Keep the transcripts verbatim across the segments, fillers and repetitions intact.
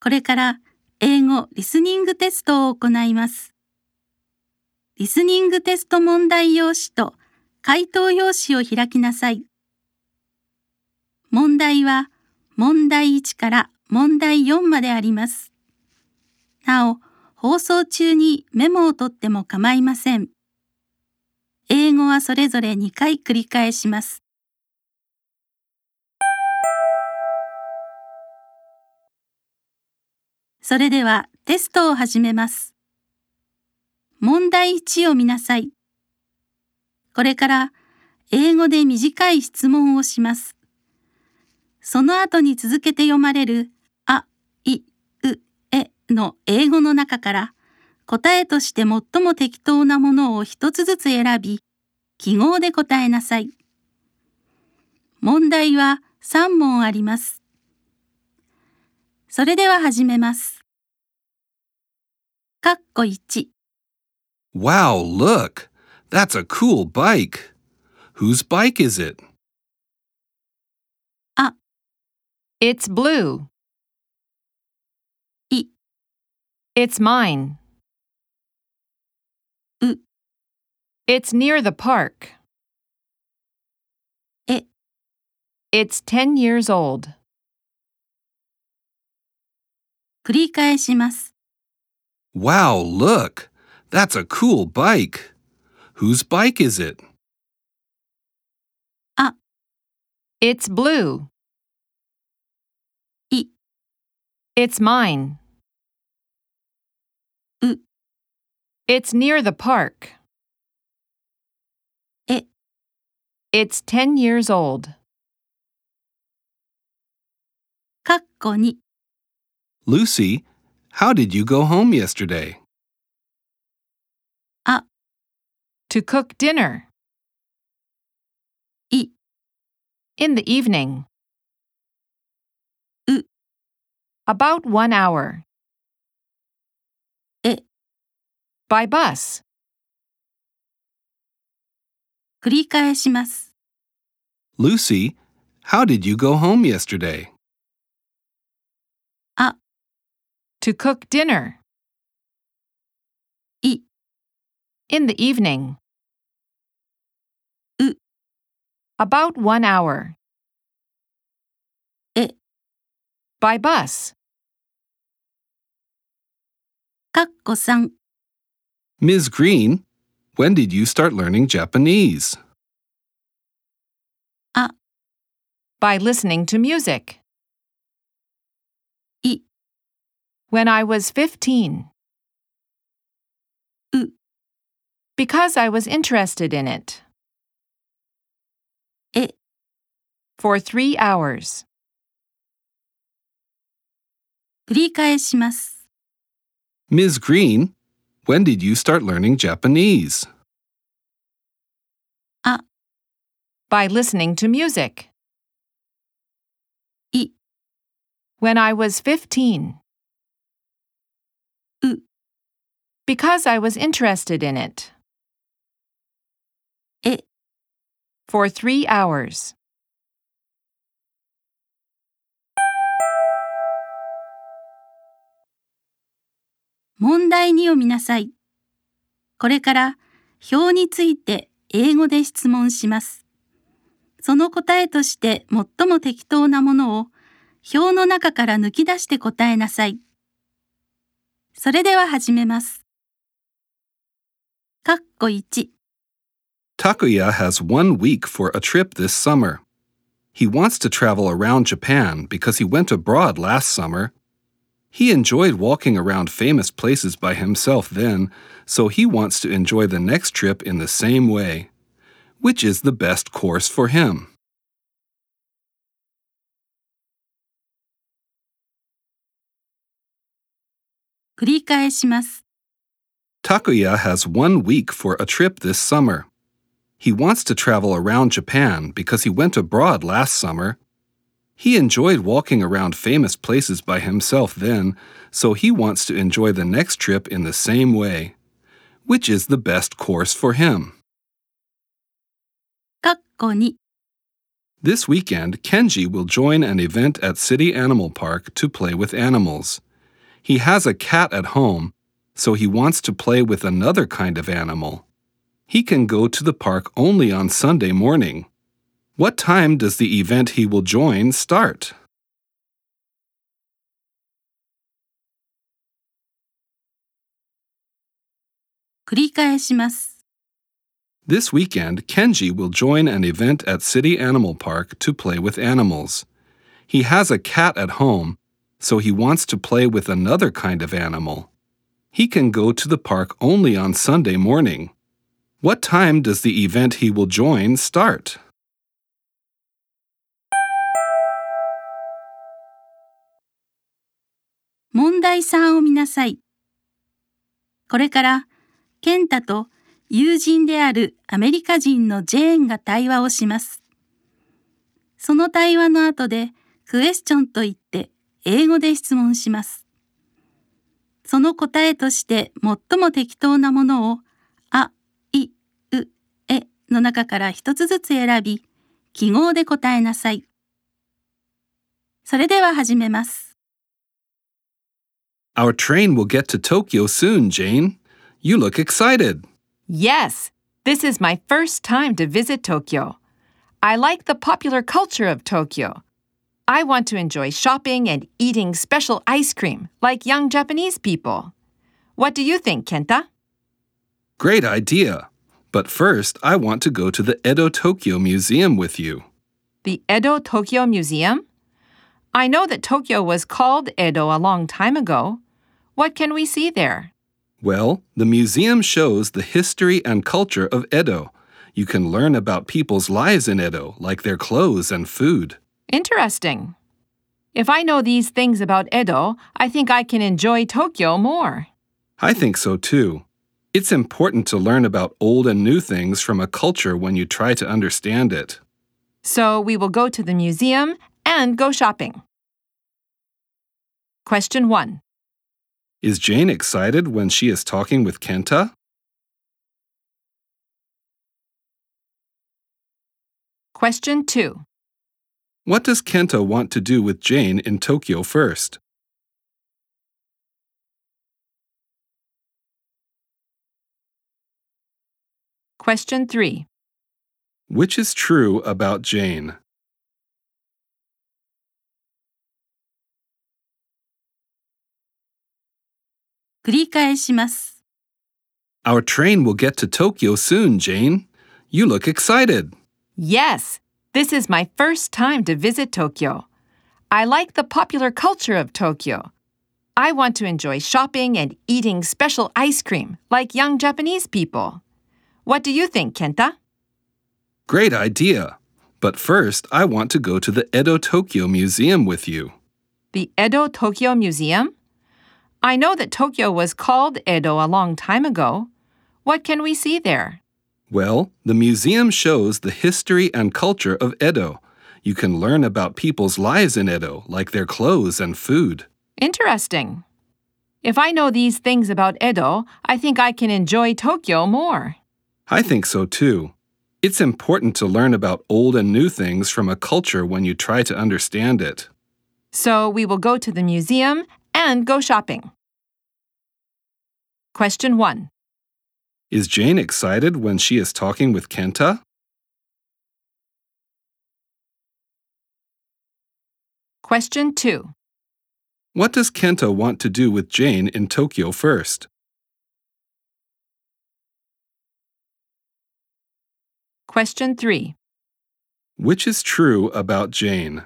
これから英語リスニングテストを行います。リスニングテスト問題用紙と回答用紙を開きなさい。問題は問題いちから問題よんまであります。なお、放送中にメモを取っても構いません。英語はそれぞれにかい繰り返します。それではテストを始めます。問題いちを見なさい。これから英語で短い質問をします。その後に続けて読まれるあ、い、う、えの英語の中から答えとして最も適当なものを一つずつ選び、記号で答えなさい。問題はさん問あります。それでは始めます。かっこいち。 Wow, look! That's a cool bike. Whose bike is it? あ、 It's blue. い、 It's mine. う、 It's near the park. え、 It's ten years old. 繰り返します。 Wow, look! That's a cool bike. Whose bike is it? あ、 It's blue. い、 It's mine. う、 It's near the park. え、 It's ten years old. かっこに。 Lucy, how did you go home yesterday? あ、 To cook dinner. い、 In the evening. う、 About one hour. え、 By bus. 繰り返します。 Lucy, how did you go home yesterday? あ、 To cook dinner. い、 In the evening. う、 About one hour. え、 By bus. かっこさん。 Miz Green, when did you start learning Japanese? あ、 By listening to music. い、 When I was fifteen. う、 Because I was interested in it. え、 For three hours. 繰り返します。 Miz Green, when did you start learning Japanese? あ、 By listening to music. い、 When I was fifteen. う、 Because I was interested in it. え、 For three hours. 問題にを見なさい。これから表について英語で質問します。その答えとして最も適当なものを表の中から抜き出して答えなさい。それでは始めます。かっこいち。 Takuya has one week for a trip this summer. He wants to travel around Japan because he went abroad last summer. He enjoyed walking around famous places by himself then, so he wants to enjoy the next trip in the same way. Which is the best course for him? 繰り返します。 Takuya has one week for a trip this summer. He wants to travel around Japan because he went abroad last summer. He enjoyed walking around famous places by himself then, so he wants to enjoy the next trip in the same way. Which is the best course for him? かっこに。 This weekend, Kenji will join an event at City Animal Park to play with animals. He has a cat at home, so he wants to play with another kind of animal. He can go to the park only on Sunday morning. What time does the event he will join start? 繰り返します。 This weekend, Kenji will join an event at City Animal Park to play with animals. He has a cat at home, so he wants to play with another kind of animal. He can go to the park only on Sunday morning. What time does the event he will join start? 問題さんを見なさい。これからケンタと友人であるアメリカ人のジェーンが対話をします。その対話の後でクエスチョンと言って英語で質問します。その答えとして最も適当なものをあ、い、う、えの中から一つずつ選び、記号で答えなさい。それでは始めます。 Our train will get to Tokyo soon, Jane. You look excited. Yes, this is my first time to visit Tokyo. I like the popular culture of Tokyo. I want to enjoy shopping and eating special ice cream like young Japanese people. What do you think, Kenta? Great idea. But first, I want to go to the Edo Tokyo Museum with you. The Edo Tokyo Museum? I know that Tokyo was called Edo a long time ago. What can we see there? Well, the museum shows the history and culture of Edo. You can learn about people's lives in Edo, like their clothes and food. Interesting. If I know these things about Edo, I think I can enjoy Tokyo more. I think so too. It's important to learn about old and new things from a culture when you try to understand it. So we will go to the museum and go shopping. Question one. Is Jane excited when she is talking with Kenta? Question two. What does Kenta want to do with Jane in Tokyo first? Question three. Which is true about Jane? 繰り返します。 Our train will get to Tokyo soon, Jane. You look excited. Yes, this is my first time to visit Tokyo. I like the popular culture of Tokyo. I want to enjoy shopping and eating special ice cream like young Japanese people. What do you think, Kenta? Great idea. But first, I want to go to the Edo Tokyo Museum with you. The Edo Tokyo Museum? I know that Tokyo was called Edo a long time ago. What can we see there? Well, the museum shows the history and culture of Edo. You can learn about people's lives in Edo, like their clothes and food. Interesting. If I know these things about Edo, I think I can enjoy Tokyo more. I think so too. It's important to learn about old and new things from a culture when you try to understand it. So we will go to the museum and go shopping. Question one. Is Jane excited when she is talking with Kenta? Question two. What does Kenta want to do with Jane in Tokyo first? Question three. Which is true about Jane?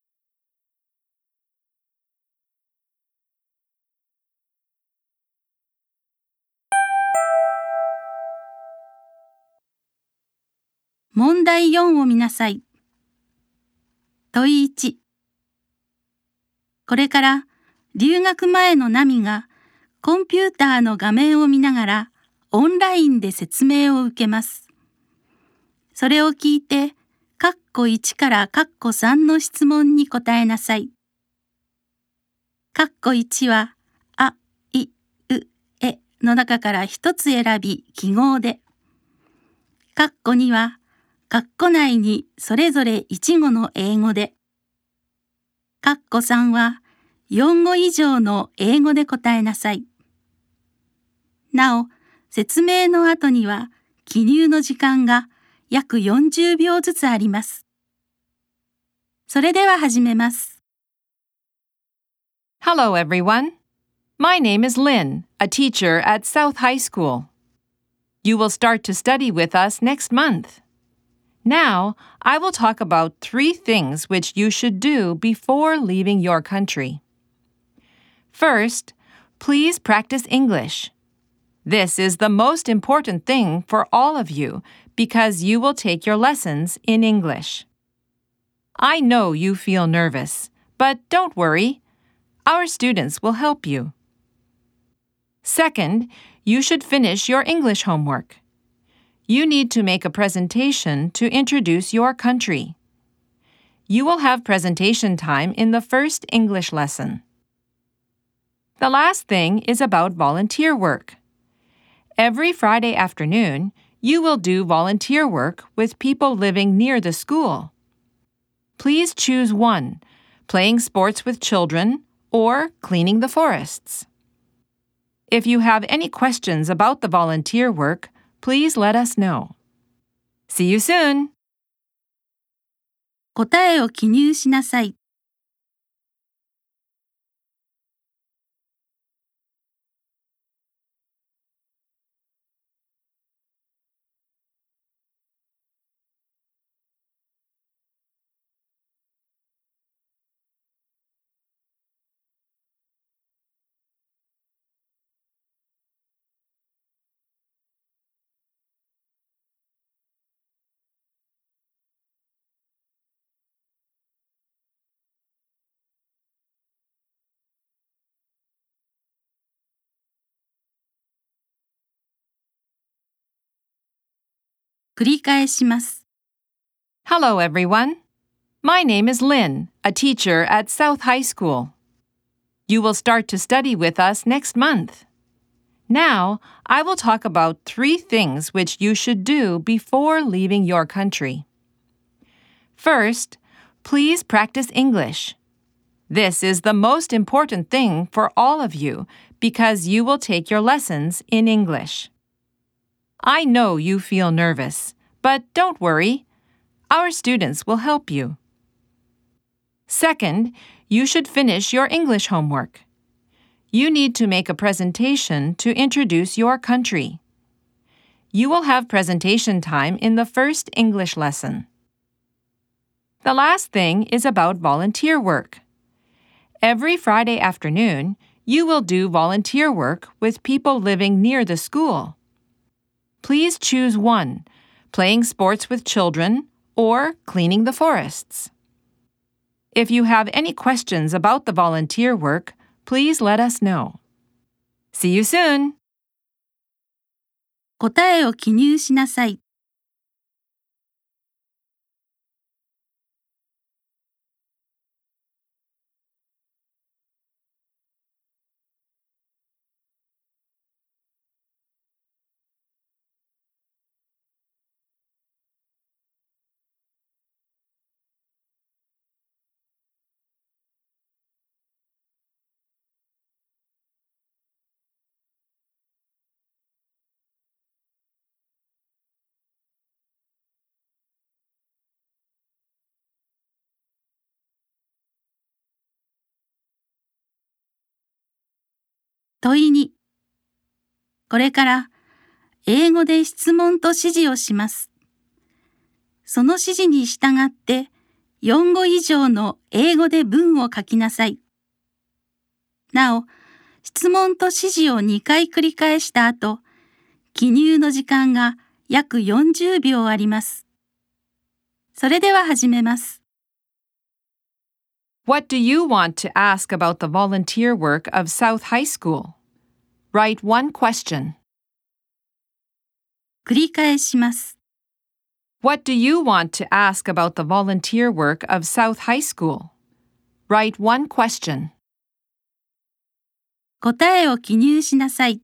問題よんを見なさい。問いいち。これから留学前のナミがコンピューターの画面を見ながらオンラインで説明を受けます。それを聞いて、カッコいちからカッコさんの質問に答えなさい。カッコいちは、あ、い、う、えの中から一つ選び記号で。カッコには、カッコ内にそれぞれ一語の英語で。カッコさんは、 よん語以上の英語で答えなさい。なお、説明の後には記入の時間が約よんじゅうびょうずつあります。それでは始めます。 Hello, everyone. My name is Lynn, a teacher at South High School. You will start to study with us next month. Now, I will talk about three things which you should do before leaving your country. First, please practice English. This is the most important thing for all of you because you will take your lessons in English. I know you feel nervous, but don't worry. Our students will help you. Second, you should finish your English homework. You need to make a presentation to introduce your country. You will have presentation time in the first English lesson. The last thing is about volunteer work. Every Friday afternoon, you will do volunteer work with people living near the school. Please choose one, playing sports with children or cleaning the forests. If you have any questions about the volunteer work, please let us know. See you soon! 答えを記入しなさい。繰り返します。 Hello, everyone. My name is Lynn, a teacher at South High School. You will start to study with us next month. Now, I will talk about three things which you should do before leaving your country. First, please practice English. This is the most important thing for all of you because you will take your lessons in English. I know you feel nervous, but don't worry. Our students will help you. Second, you should finish your English homework. You need to make a presentation to introduce your country. You will have presentation time in the first English lesson. The last thing is about volunteer work. Every Friday afternoon, you will do volunteer work with people living near the school. Please choose one, playing sports with children or cleaning the forests. If you have any questions about the volunteer work, please let us know. See you soon! 答えを記入しなさい。問いに、これから英語で質問と指示をします。その指示に従ってよん語以上の英語で文を書きなさい。なお、質問と指示をにかい繰り返した後、記入の時間が約よんじゅうびょうあります。それでは始めます。 What do you want to ask about the volunteer work of South High School? Write one question. 繰り返します。 What do you want to ask about the volunteer work of South High School? Write one question. 答えを記入しなさい。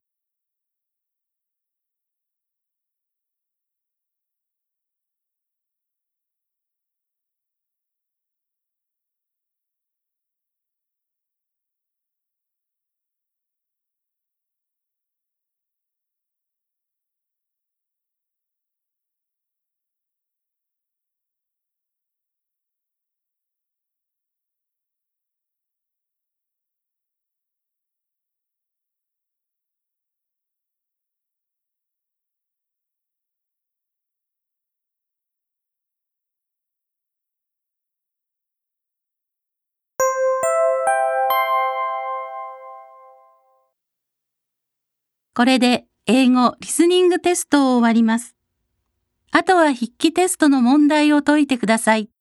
これで英語リスニングテストを終わります。あとは筆記テストの問題を解いてください。